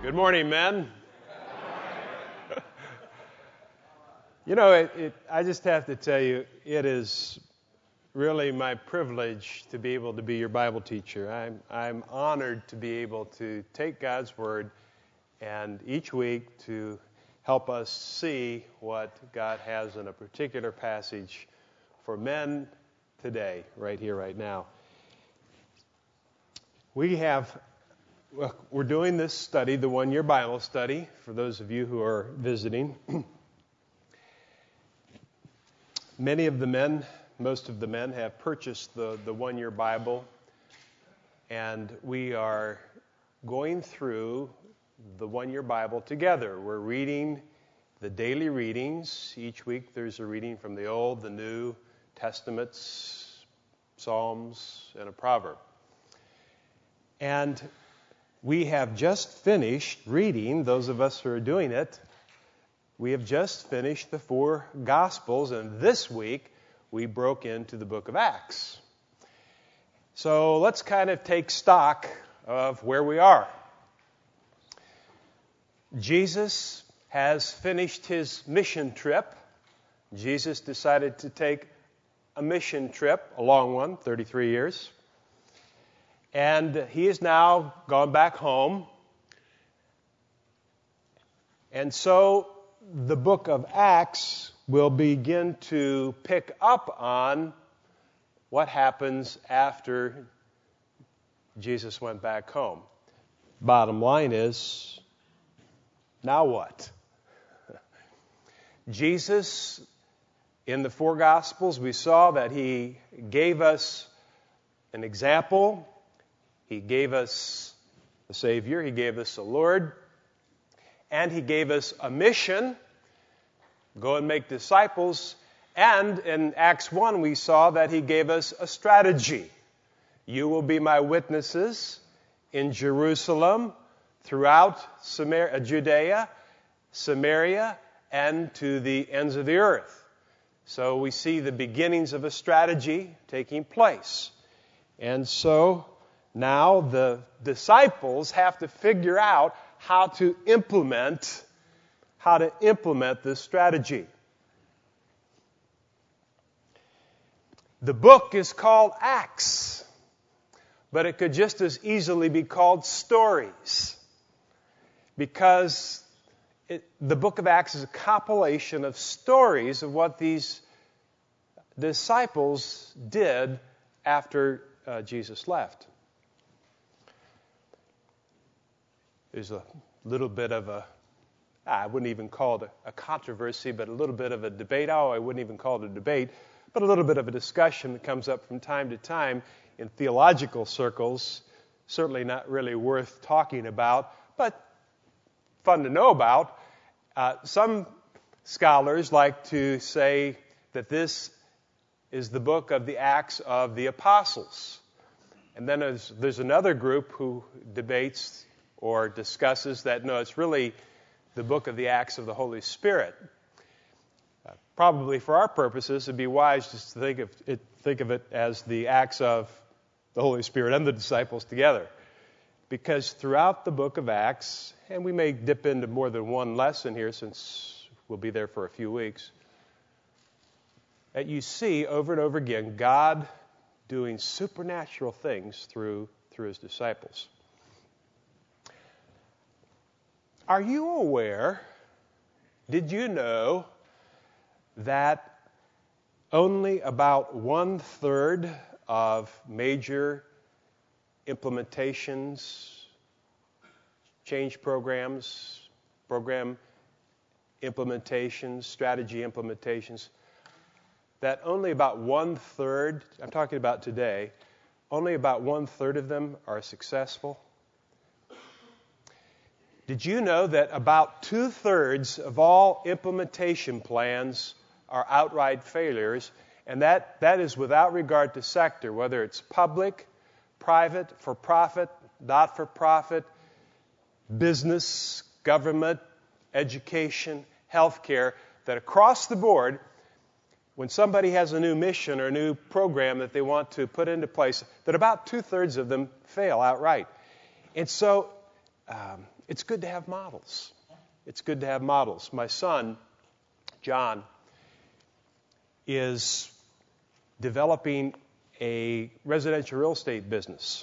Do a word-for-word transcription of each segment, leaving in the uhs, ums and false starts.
Good morning, men. You know, it, it, I just have to tell you, it is really my privilege to be able to be your Bible teacher. I'm, I'm honored to be able to take God's Word and each week to help us see what God has in a particular passage for men today, right here, right now. We have, well, we're doing this study, the one-year Bible study, for those of you who are visiting. Many of the men, most of the men have purchased the, the one-year Bible, and we are going through the one-year Bible together. We're reading the daily readings. Each week there's a reading from the Old, the New Testaments, Psalms, and a proverb. And we have just finished reading, those of us who are doing it, we have just finished the four Gospels, and this week we broke into the book of Acts. So let's kind of take stock of where we are. Jesus has finished his mission trip. Jesus decided to take a mission trip, a long one, thirty-three years. And he has now gone back home. And so the book of Acts will begin to pick up on what happens after Jesus went back home. Bottom line is, now what? Jesus, in the four Gospels, we saw that he gave us an example. He gave us a Savior. He gave us a Lord. And he gave us a mission, go and make disciples. And in Acts one, we saw that he gave us a strategy. You will be my witnesses in Jerusalem, throughout Samaria, Judea, Samaria, and to the ends of the earth. So we see the beginnings of a strategy taking place. And so now the disciples have to figure out how to implement, how to implement this strategy. The book is called Acts, but it could just as easily be called Stories, because it, the book of Acts is a compilation of stories of what these disciples did after uh, Jesus left. There's a little bit of a, I wouldn't even call it a, a controversy, but a little bit of a debate. Oh, I wouldn't even call it a debate, but a little bit of a discussion that comes up from time to time in theological circles. Certainly not really worth talking about, but fun to know about. Uh, some scholars like to say that this is the book of the Acts of the Apostles. And then there's, there's another group who debates or discusses that, no, it's really the book of the Acts of the Holy Spirit. Uh, probably for our purposes, it'd be wise just to think of it, think of it as the Acts of the Holy Spirit and the disciples together. Because throughout the book of Acts, and we may dip into more than one lesson here since we'll be there for a few weeks, that you see over and over again God doing supernatural things through, through his disciples. Are you aware, did you know that only about one-third of major implementations, change programs, program implementations, strategy implementations, that only about one-third, I'm talking about today, only about one-third of them are successful? Did you know that about two-thirds of all implementation plans are outright failures, and that, that is without regard to sector, whether it's public, private, for-profit, not-for-profit, business, government, education, healthcare, that across the board, when somebody has a new mission or a new program that they want to put into place, that about two-thirds of them fail outright. And so um, it's good to have models. It's good to have models. My son, John, is developing a residential real estate business.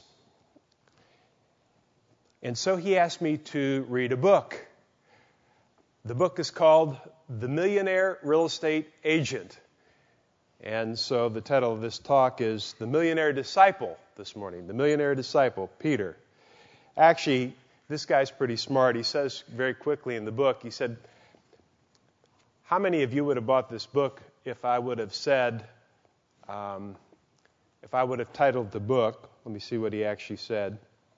And so he asked me to read a book. The book is called The Millionaire Real Estate Agent. And so the title of this talk is The Millionaire Disciple this morning. The Millionaire Disciple, Peter. Actually, this guy's pretty smart. He says very quickly in the book, he said, how many of you would have bought this book if I would have said, um, if I would have titled the book, let me see what he actually said.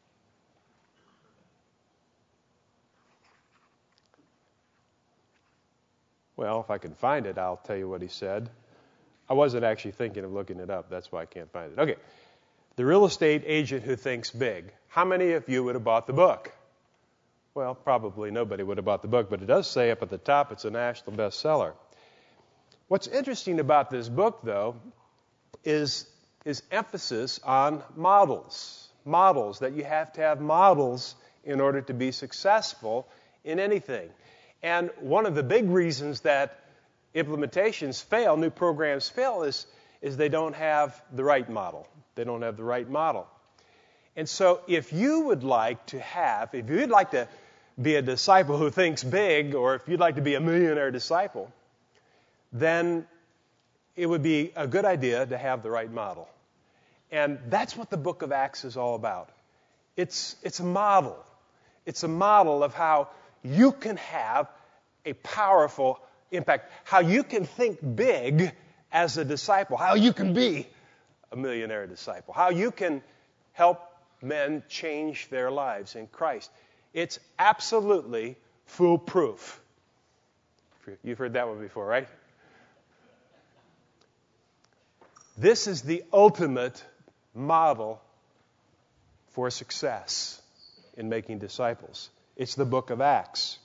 Well, if I can find it, I'll tell you what he said. I wasn't actually thinking of looking it up. That's why I can't find it. Okay. The Real Estate Agent Who Thinks Big. How many of you would have bought the book? Well, probably nobody would have bought the book, but it does say up at the top it's a national bestseller. What's interesting about this book, though, is, is emphasis on models. Models, that you have to have models in order to be successful in anything. And one of the big reasons that implementations fail, new programs fail, is, is they don't have the right model. They don't have the right model. And so if you would like to have, if you'd like to be a disciple who thinks big, or if you'd like to be a millionaire disciple, then it would be a good idea to have the right model. And that's what the book of Acts is all about. It's, it's a model. It's a model of how you can have a powerful impact, how you can think big as a disciple, how you can be a millionaire disciple, how you can help men change their lives in Christ. It's absolutely foolproof. You've heard that one before, right? This is the ultimate model for success in making disciples. It's the book of Acts.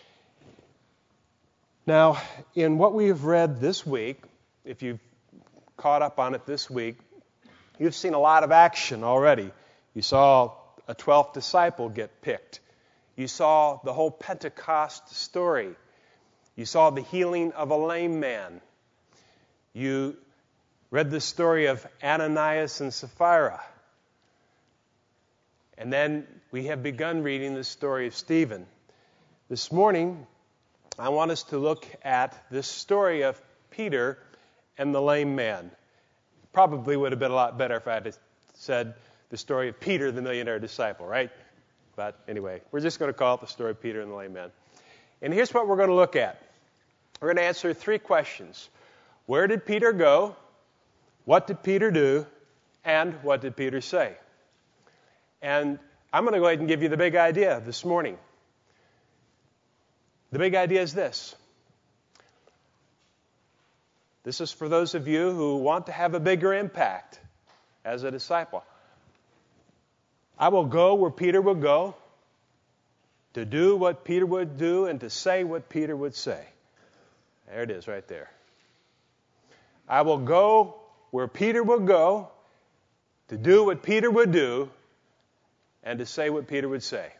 Now, in what we have read this week, if you've caught up on it this week, you've seen a lot of action already. You saw a twelfth disciple get picked. You saw the whole Pentecost story. You saw the healing of a lame man. You read the story of Ananias and Sapphira. And then we have begun reading the story of Stephen. This morning, I want us to look at this story of Peter and the lame man. Probably would have been a lot better if I had said the story of Peter, the millionaire disciple, right? But anyway, we're just going to call it the story of Peter and the lame man. And here's what we're going to look at. We're going to answer three questions. Where did Peter go? What did Peter do? And what did Peter say? And I'm going to go ahead and give you the big idea this morning. The big idea is this. This is for those of you who want to have a bigger impact as a disciple. I will go where Peter would go, to do what Peter would do, and to say what Peter would say. There it is right there. I will go where Peter would go, to do what Peter would do, and to say what Peter would say.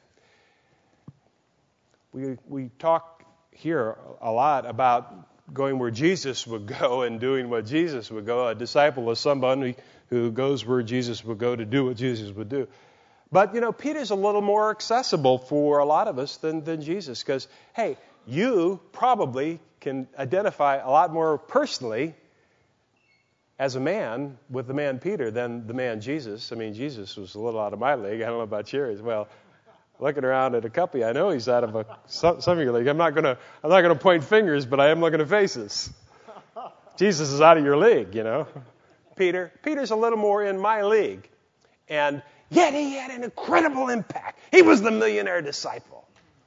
We we talk here a lot about going where Jesus would go and doing what Jesus would go. A disciple is somebody who goes where Jesus would go to do what Jesus would do. But, you know, Peter's a little more accessible for a lot of us than, than Jesus because, hey, you probably can identify a lot more personally as a man with the man Peter than the man Jesus. I mean, Jesus was a little out of my league. I don't know about yours. Well, looking around at a couple, I know he's out of a, some, some of your league. I'm not going to I'm not going to point fingers, but I am looking at faces. Jesus is out of your league, you know. Peter, Peter's a little more in my league. And yet he had an incredible impact. He was the millionaire disciple.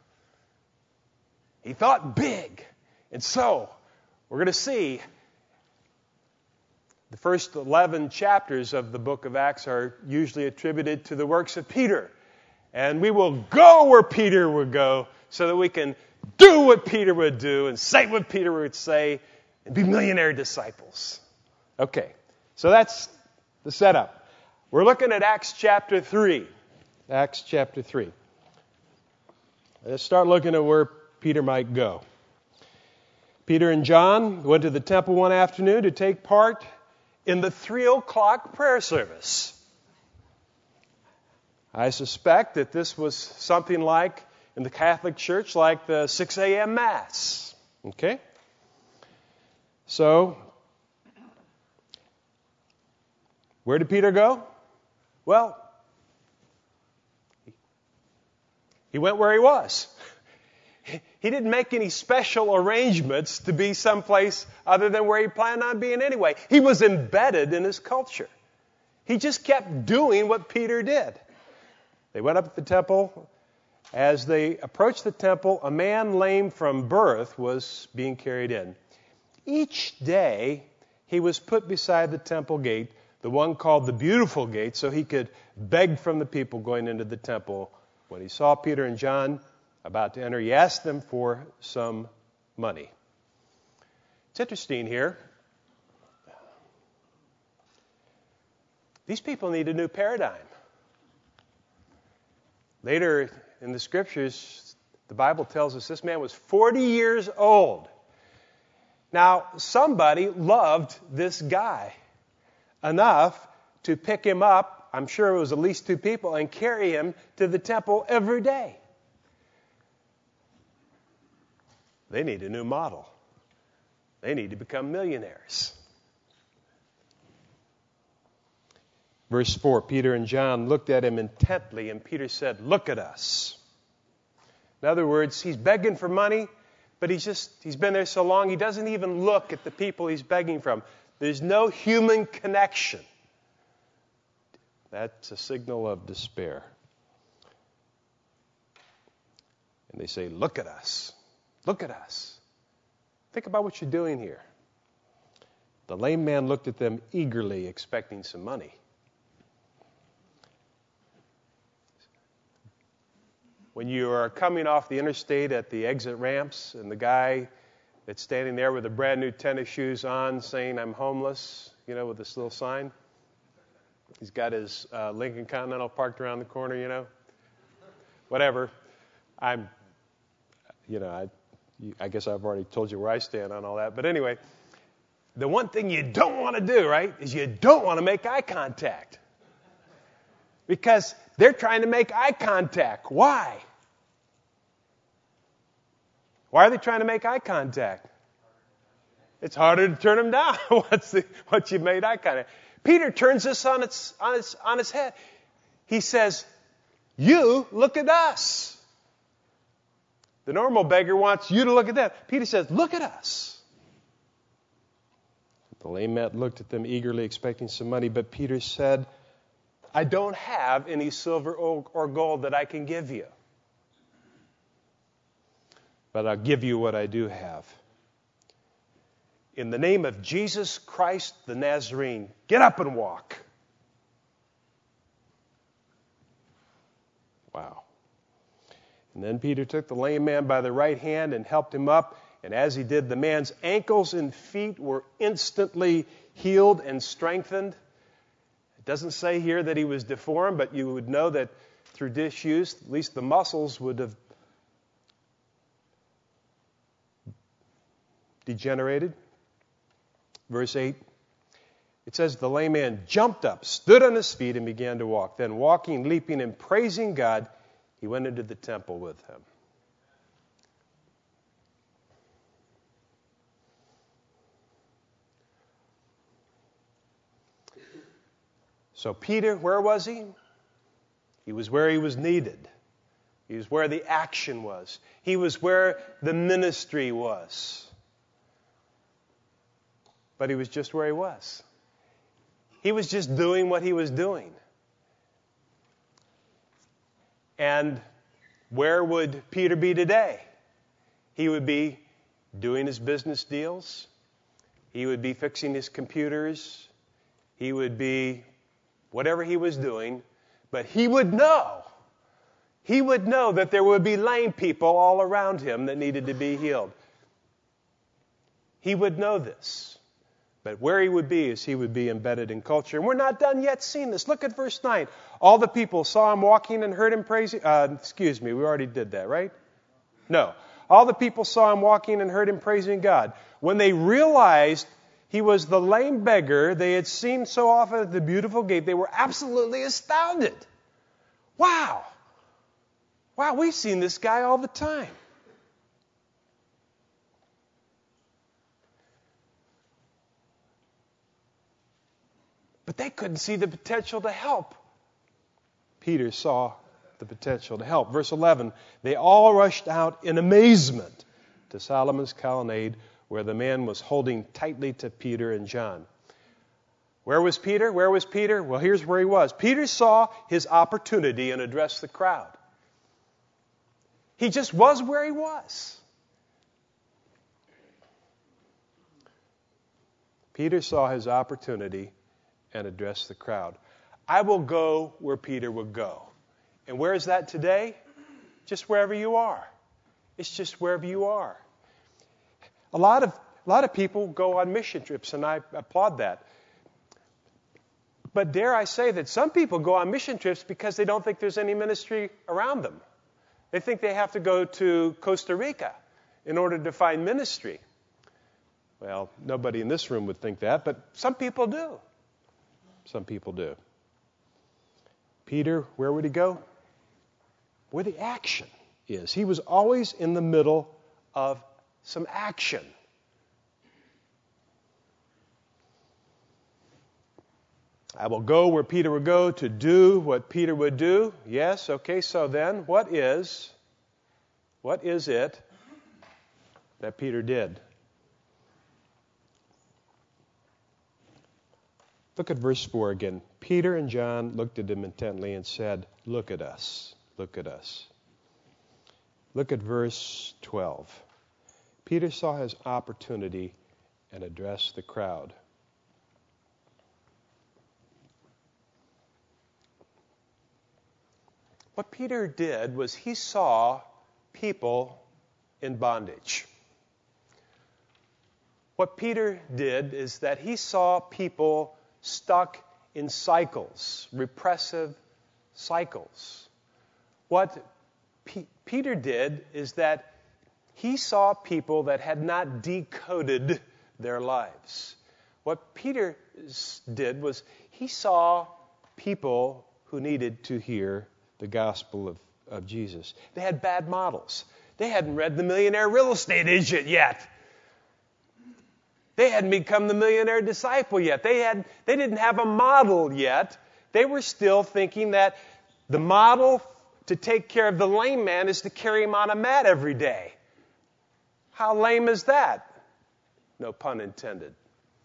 He thought big. And so, we're going to see the first eleven chapters of the book of Acts are usually attributed to the works of Peter. And we will go where Peter would go so that we can do what Peter would do and say what Peter would say and be millionaire disciples. Okay, so that's the setup. We're looking at Acts chapter three. Acts chapter three. Let's start looking at where Peter might go. Peter and John went to the temple one afternoon to take part in the three o'clock prayer service. I suspect that this was something like, in the Catholic Church, like the six a.m. Mass. Okay? So, where did Peter go? Well, he went where he was. He didn't make any special arrangements to be someplace other than where he planned on being anyway. He was embedded in his culture. He just kept doing what Peter did. They went up to the temple. As they approached the temple, a man lame from birth was being carried in. Each day, he was put beside the temple gate, the one called the Beautiful Gate, so he could beg from the people going into the temple. When he saw Peter and John about to enter, he asked them for some money. It's interesting here. These people need a new paradigm. Later in the Scriptures, the Bible tells us this man was forty years old. Now, somebody loved this guy enough to pick him up, I'm sure it was at least two people, and carry him to the temple every day. They need a new model. They need to become millionaires. Verse four, Peter and John looked at him intently, and Peter said, "Look at us." In other words, he's begging for money, but he's just, he's been there so long, he doesn't even look at the people he's begging from. There's no human connection. That's a signal of despair. And they say, "Look at us. Look at us. Think about what you're doing here." The lame man looked at them eagerly, expecting some money. When you are coming off the interstate at the exit ramps and the guy that's standing there with a brand new tennis shoes on saying, "I'm homeless," you know, with this little sign. He's got his uh, Lincoln Continental parked around the corner, you know. Whatever. I'm, you know, I, I guess I've already told you where I stand on all that. But anyway, the one thing you don't want to do, right, is you don't want to make eye contact. Because they're trying to make eye contact. Why? Why are they trying to make eye contact? It's harder to turn them down once, the, once you've made eye contact. Peter turns this on its, on its, on its head. He says, "You look at us." The normal beggar wants you to look at them. Peter says, "Look at us." The lame man looked at them eagerly, expecting some money, but Peter said, "I don't have any silver or gold that I can give you. But I'll give you what I do have. In the name of Jesus Christ the Nazarene, get up and walk." Wow. And then Peter took the lame man by the right hand and helped him up. And as he did, the man's ankles and feet were instantly healed and strengthened. It doesn't say here that he was deformed, but you would know that through disuse, at least the muscles would have degenerated. Verse eight, it says, the lame man jumped up, stood on his feet, and began to walk. Then walking, leaping, and praising God, he went into the temple with him. So Peter, where was he? He was where he was needed. He was where the action was. He was where the ministry was. But he was just where he was. He was just doing what he was doing. And where would Peter be today? He would be doing his business deals. He would be fixing his computers. He would be whatever he was doing. But he would know. He would know that there would be lame people all around him that needed to be healed. He would know this. But where he would be is he would be embedded in culture. And we're not done yet seeing this. Look at verse nine. All the people saw him walking and heard him praising. Uh, excuse me, we already did that, right? No. All the people saw him walking and heard him praising God. When they realized he was the lame beggar they had seen so often at the beautiful gate, they were absolutely astounded. Wow. Wow, we've seen this guy all the time. But they couldn't see the potential to help. Peter saw the potential to help. Verse eleven, they all rushed out in amazement to Solomon's colonnade, where the man was holding tightly to Peter and John. Where was Peter? Where was Peter? Well, here's where he was. Peter saw his opportunity and addressed the crowd. He just was where he was. Peter saw his opportunity and addressed the crowd. I will go where Peter would go. And where is that today? Just wherever you are. It's just wherever you are. A lot of a lot of people go on mission trips, and I applaud that. But dare I say that some people go on mission trips because they don't think there's any ministry around them. They think they have to go to Costa Rica in order to find ministry. Well, nobody in this room would think that, but some people do. Some people do. Peter, where would he go? Where the action is. He was always in the middle of some action. I will go where Peter would go to do what Peter would do. Yes, okay, so then what is, what is it that Peter did? Look at verse four again. Peter and John looked at him intently and said, look at us, look at us. Look at verse twelve. Peter saw his opportunity and addressed the crowd. What Peter did was he saw people in bondage. What Peter did is that he saw people stuck in cycles, repressive cycles. What P- Peter did is that he saw people that had not decoded their lives. What Peter did was he saw people who needed to hear the gospel of, of Jesus. They had bad models. They hadn't read The Millionaire Real Estate Agent yet. They hadn't become the millionaire disciple yet. They had they didn't have a model yet. They were still thinking that the model to take care of the lame man is to carry him on a mat every day. How lame is that? No pun intended.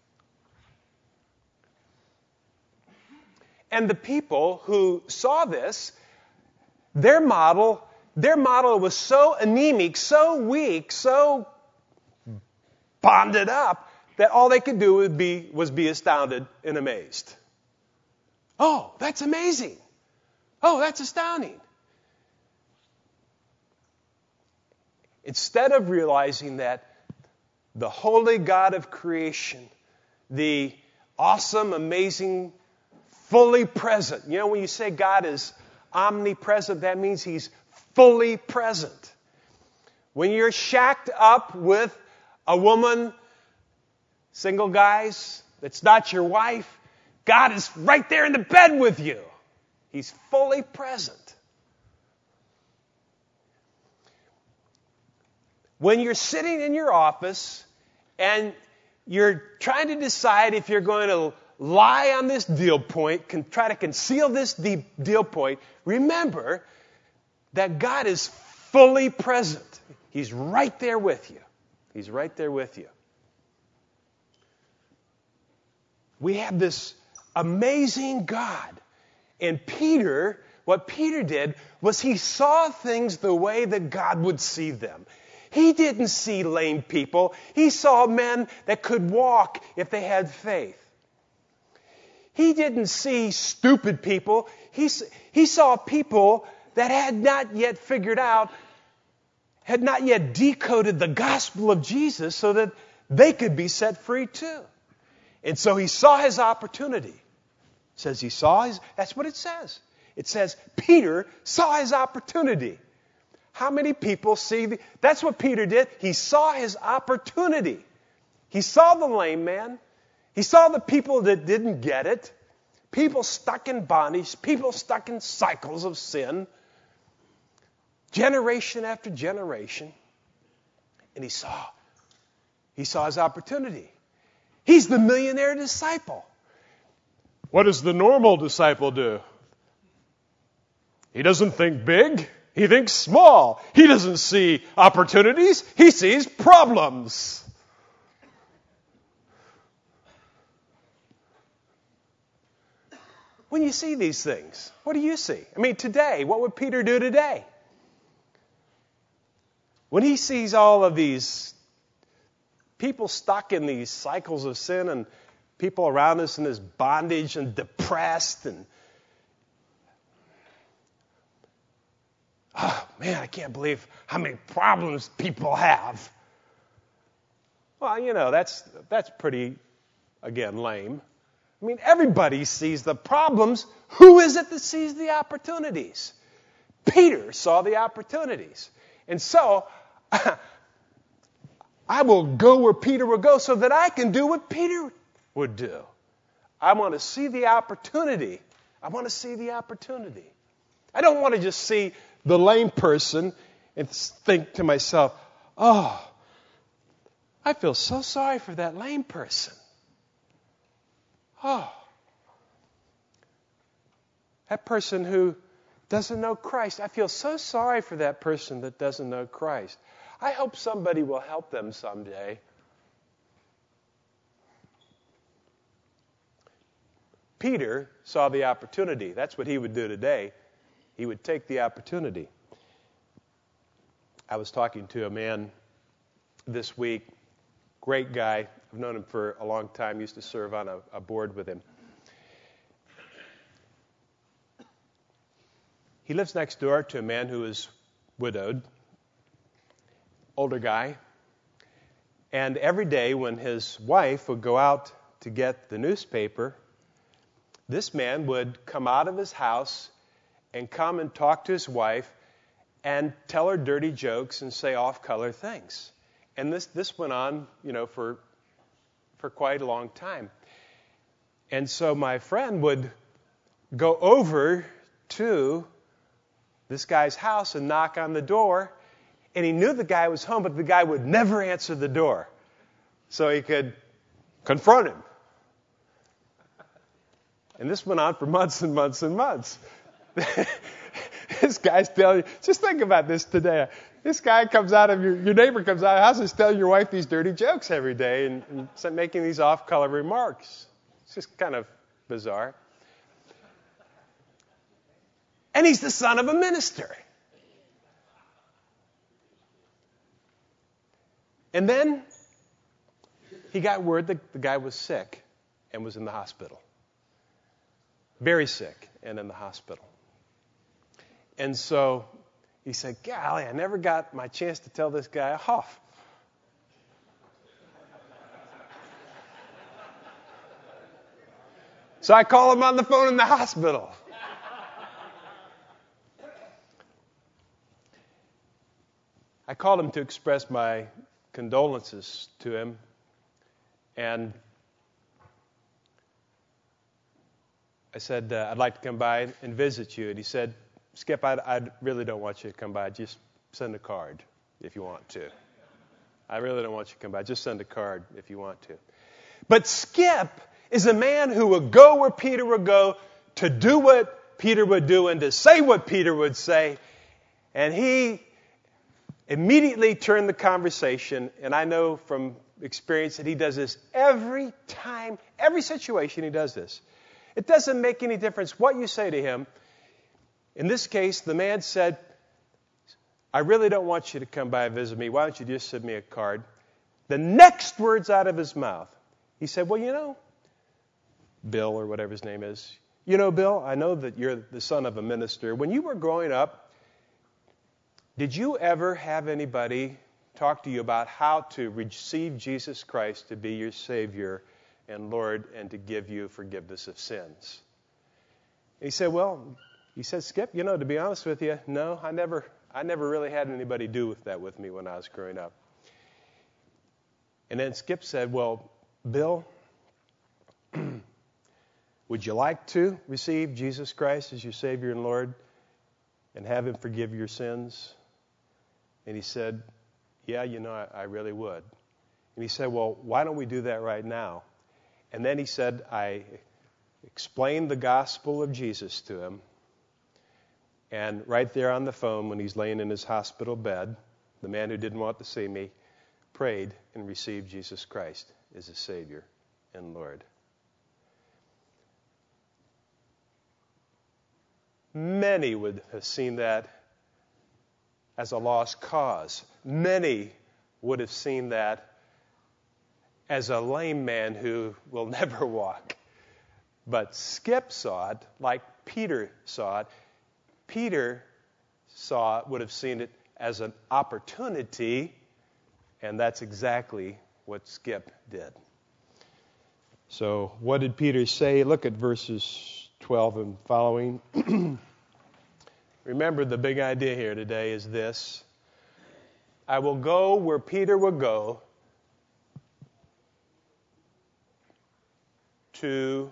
And the people who saw this, their model, their model was so anemic, so weak, so bonded up, that all they could do would be, was be astounded and amazed. Oh, that's amazing. Oh, that's astounding. Instead of realizing that the holy God of creation, the awesome, amazing, fully present. You know, when you say God is omnipresent, that means He's fully present. When you're shacked up with a woman, single guys, that's not your wife, God is right there in the bed with you. He's fully present. When you're sitting in your office and you're trying to decide if you're going to lie on this deal point, can try to conceal this de- deal point, remember that God is fully present. He's right there with you. He's right there with you. We have this amazing God. And Peter, what Peter did was he saw things the way that God would see them. He didn't see lame people. He saw men that could walk if they had faith. He didn't see stupid people. He, he saw people that had not yet figured out, had not yet decoded the gospel of Jesus so that they could be set free too. And so he saw his opportunity. It says he saw his, that's what it says. It says Peter saw his opportunity. How many people see the, that's what Peter did. He saw his opportunity. He saw the lame man. He saw the people that didn't get it. People stuck in bondage. People stuck in cycles of sin. Generation after generation. And he saw. He saw his opportunity. He's the millionaire disciple. What does the normal disciple do? He doesn't think big. He thinks small. He doesn't see opportunities. He sees problems. When you see these things, what do you see? I mean, today, what would Peter do today? When he sees all of these people stuck in these cycles of sin and people around us in this bondage and depressed and oh, man, I can't believe how many problems people have. Well, you know, that's that's pretty, again, lame. I mean, everybody sees the problems. Who is it that sees the opportunities? Peter saw the opportunities. And so, I will go where Peter will go so that I can do what Peter would do. I want to see the opportunity. I want to see the opportunity. I don't want to just see the lame person and think to myself, oh, I feel so sorry for that lame person. Oh, that person who doesn't know Christ. I feel so sorry for that person that doesn't know Christ. I hope somebody will help them someday. Peter saw the opportunity. That's what he would do today. He would take the opportunity. I was talking to a man this week, great guy. I've known him for a long time, used to serve on a, a board with him. He lives next door to a man who is widowed, older guy. And every day when his wife would go out to get the newspaper, this man would come out of his house and come and talk to his wife and tell her dirty jokes and say off-color things. And this, this went on, you know, for for quite a long time. And so my friend would go over to this guy's house and knock on the door, and he knew the guy was home, but the guy would never answer the door. So he could confront him. And this went on for months and months and months. This guy's telling you, just think about this today. This guy comes out of your, your neighbor comes out of the house and is telling your wife these dirty jokes every day and, and making these off-color remarks. It's just kind of bizarre. And he's the son of a minister. And then he got word that the guy was sick and was in the hospital. Very sick and in the hospital. And so he said, golly, I never got my chance to tell this guy off. So I call him on the phone in the hospital. I called him to express my condolences to him. And I said, uh, I'd like to come by and visit you. And he said, Skip, I, I really don't want you to come by. Just send a card if you want to. I really don't want you to come by. Just send a card if you want to. But Skip is a man who would go where Peter would go to do what Peter would do and to say what Peter would say. And he immediately turned the conversation. And I know from experience that he does this every time, every situation he does this. It doesn't make any difference what you say to him. In this case, the man said, I really don't want you to come by and visit me. Why don't you just send me a card? The next words out of his mouth, he said, well, you know, Bill, or whatever his name is, you know, Bill, I know that you're the son of a minister. When you were growing up, did you ever have anybody talk to you about how to receive Jesus Christ to be your Savior and Lord and to give you forgiveness of sins? And he said, well, He said, Skip, you know, to be honest with you, no, I never, I never really had anybody do with that with me when I was growing up. And then Skip said, well, Bill, would you like to receive Jesus Christ as your Savior and Lord and have Him forgive your sins? And he said, yeah, you know, I, I really would. And he said, well, why don't we do that right now? And then he said, I explained the gospel of Jesus to him. And right there on the phone, when he's laying in his hospital bed, the man who didn't want to see me prayed and received Jesus Christ as his Savior and Lord. Many would have seen that as a lost cause. Many would have seen that as a lame man who will never walk. But Skip saw it like Peter saw it. Peter saw it, would have seen it as an opportunity, and that's exactly what Skip did. So what did Peter say? Look at verses twelve and following. Remember, the big idea here today is this. I will go where Peter would go to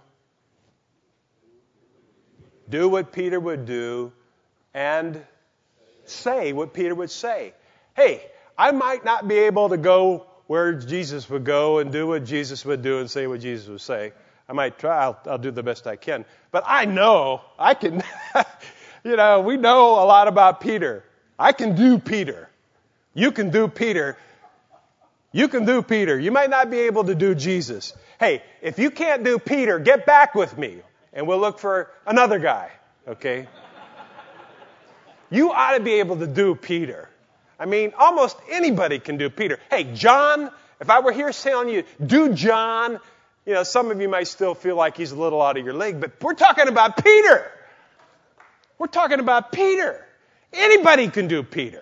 do what Peter would do and say what Peter would say. Hey, I might not be able to go where Jesus would go and do what Jesus would do and say what Jesus would say. I might try. I'll, I'll do the best I can. But I know I can... You know, we know a lot about Peter. I can do Peter. You can do Peter. You can do Peter. You might not be able to do Jesus. Hey, if you can't do Peter, get back with me, and we'll look for another guy, okay? You ought to be able to do Peter. I mean, almost anybody can do Peter. Hey, John, if I were here telling you, do John, you know, some of you might still feel like he's a little out of your league, but we're talking about Peter. We're talking about Peter. Anybody can do Peter.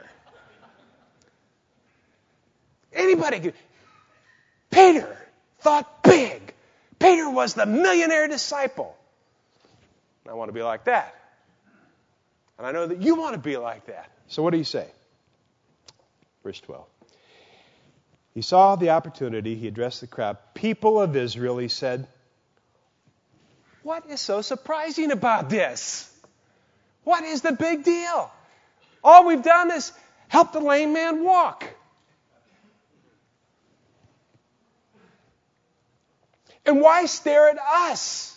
Anybody can. Peter thought big. Peter was the millionaire disciple. I want to be like that. And I know that you want to be like that. So what do you say? Verse twelve. He saw the opportunity. He addressed the crowd. People of Israel, he said, what is so surprising about this? What is the big deal? All we've done is help the lame man walk. And why stare at us?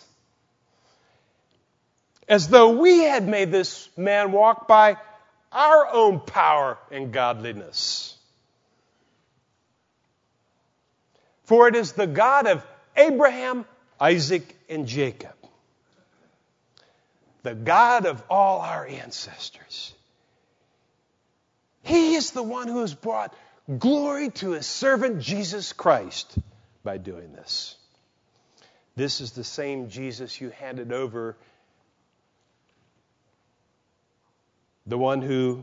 As though we had made this man walk by our own power and godliness. For it is the God of Abraham, Isaac, and Jacob, the God of all our ancestors. He is the one who has brought glory to His servant Jesus Christ by doing this. This is the same Jesus you handed over, the one who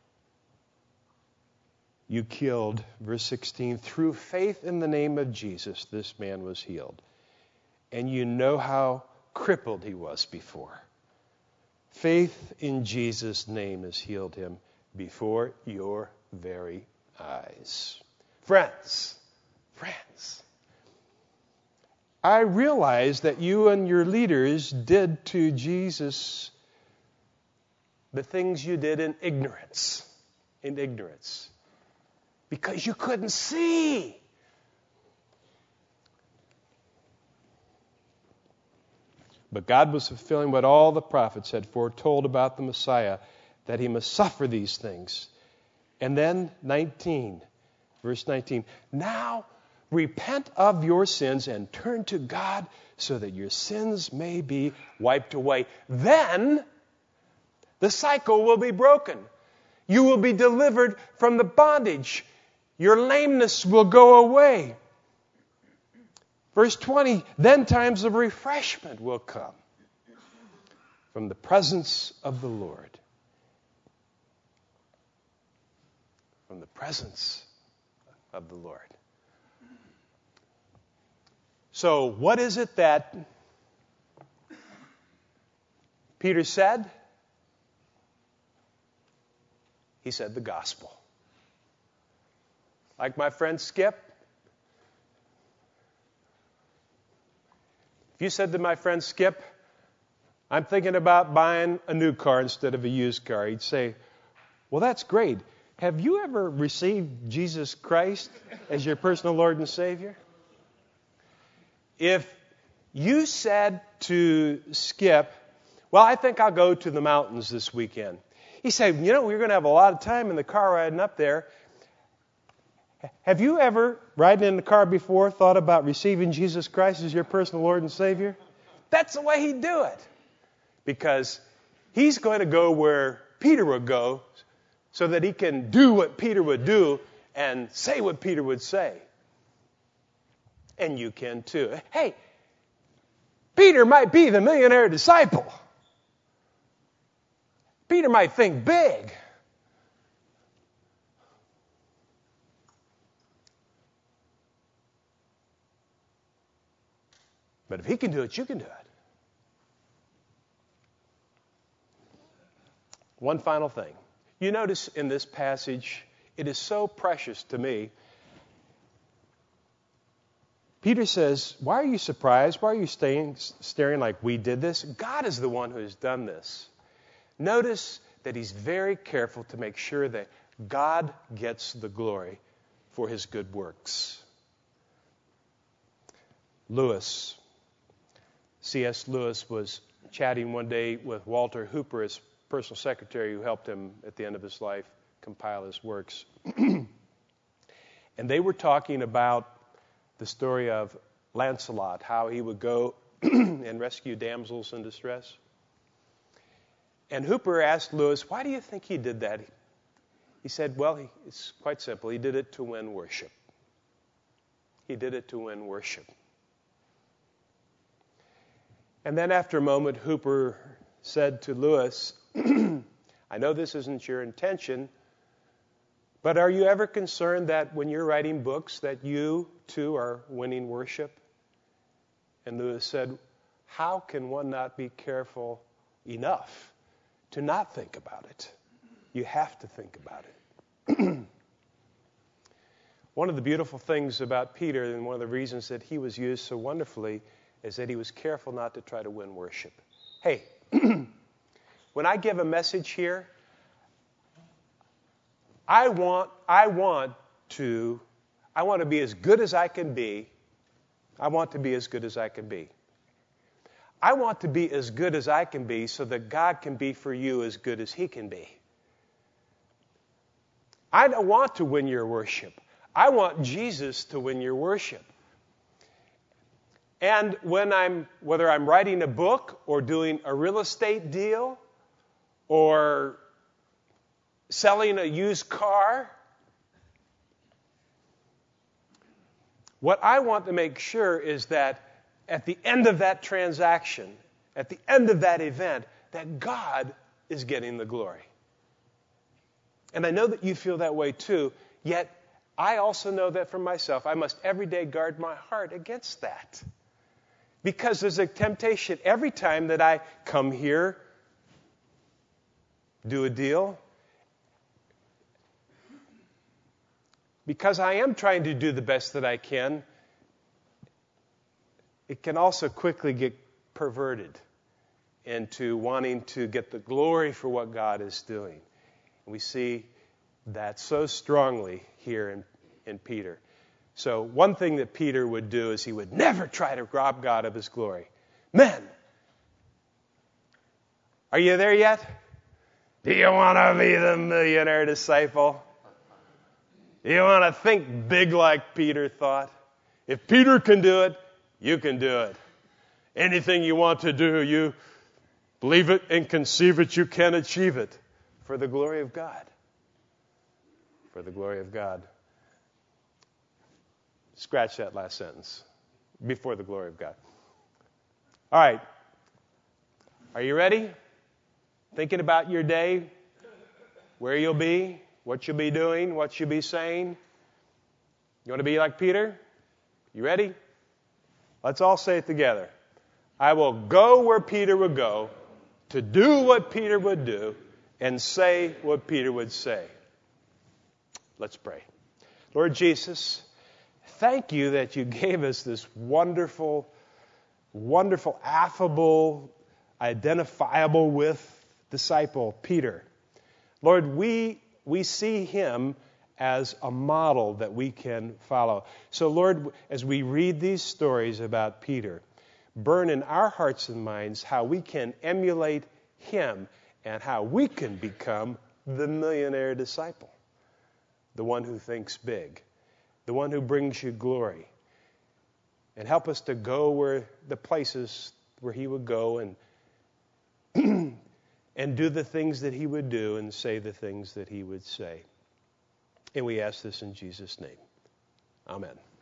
you killed. Verse sixteen, through faith in the name of Jesus, this man was healed. And you know how crippled he was before. Faith in Jesus' name has healed him before your very eyes. Friends, friends, I realize that you and your leaders did to Jesus the things you did in ignorance, in ignorance, because you couldn't see. But God was fulfilling what all the prophets had foretold about the Messiah, that He must suffer these things. And then nineteen, verse nineteen, now repent of your sins and turn to God so that your sins may be wiped away. Then the cycle will be broken. You will be delivered from the bondage. Your lameness will go away. Verse twenty, then times of refreshment will come from the presence of the Lord. From the presence of the Lord. So what is it that Peter said? He said the gospel. Like my friend Skip, if you said to my friend Skip, I'm thinking about buying a new car instead of a used car, he'd say, well, that's great. Have you ever received Jesus Christ as your personal Lord and Savior? If you said to Skip, well, I think I'll go to the mountains this weekend. He said, you know, we're going to have a lot of time in the car riding up there. Have you ever, riding in the car before, thought about receiving Jesus Christ as your personal Lord and Savior? That's the way he'd do it. Because he's going to go where Peter would go so that he can do what Peter would do and say what Peter would say. And you can too. Hey, Peter might be the millionaire disciple. Peter might think big. But if he can do it, you can do it. One final thing. You notice in this passage, it is so precious to me. Peter says, why are you surprised? Why are you staying, staring like we did this? God is the one who has done this. Notice that he's very careful to make sure that God gets the glory for his good works. Lewis, C S Lewis was chatting one day with Walter Hooper, his personal secretary who helped him at the end of his life compile his works. And they were talking about the story of Lancelot, how he would go and rescue damsels in distress. And Hooper asked Lewis, why do you think he did that? He said, well, he, it's quite simple. He did it to win worship. He did it to win worship. And then after a moment, Hooper said to Lewis, I know this isn't your intention, but are you ever concerned that when you're writing books that you, too, are winning worship? And Lewis said, how can one not be careful enough to not think about it? You have to think about it. One of the beautiful things about Peter, and one of the reasons that he was used so wonderfully, is that he was careful not to try to win worship. Hey, when I give a message here, I want, I want to, I want to be as good as I can be. I want to be as good as I can be. I want to be as good as I can be so that God can be for you as good as he can be. I don't want to win your worship. I want Jesus to win your worship. And when I'm, whether I'm writing a book or doing a real estate deal or selling a used car, what I want to make sure is that at the end of that transaction, at the end of that event, that God is getting the glory. And I know that you feel that way too, yet I also know that for myself, I must every day guard my heart against that. Because there's a temptation every time that I come here, do a deal, because I am trying to do the best that I can, it can also quickly get perverted into wanting to get the glory for what God is doing. And we see that so strongly here in, in Peter. So one thing that Peter would do is he would never try to rob God of his glory. Men, are you there yet? Do you want to be the millionaire disciple? Do you want to think big like Peter thought? If Peter can do it, you can do it. Anything you want to do, you believe it and conceive it, you can achieve it for the glory of God. For the glory of God. Scratch that last sentence. Before the glory of God. All right. Are you ready? Thinking about your day, where you'll be, what you'll be doing, what you'll be saying. You want to be like Peter? You ready? Let's all say it together. I will go where Peter would go, to do what Peter would do, and say what Peter would say. Let's pray. Lord Jesus, thank you that you gave us this wonderful, wonderful, affable, identifiable with disciple, Peter. Lord, we we see him as a model that we can follow. So, Lord, as we read these stories about Peter, burn in our hearts and minds how we can emulate him and how we can become the millionaire disciple, the one who thinks big, the one who brings you glory. And help us to go where the places where he would go and and do the things that he would do and say the things that he would say. And we ask this in Jesus' name. Amen.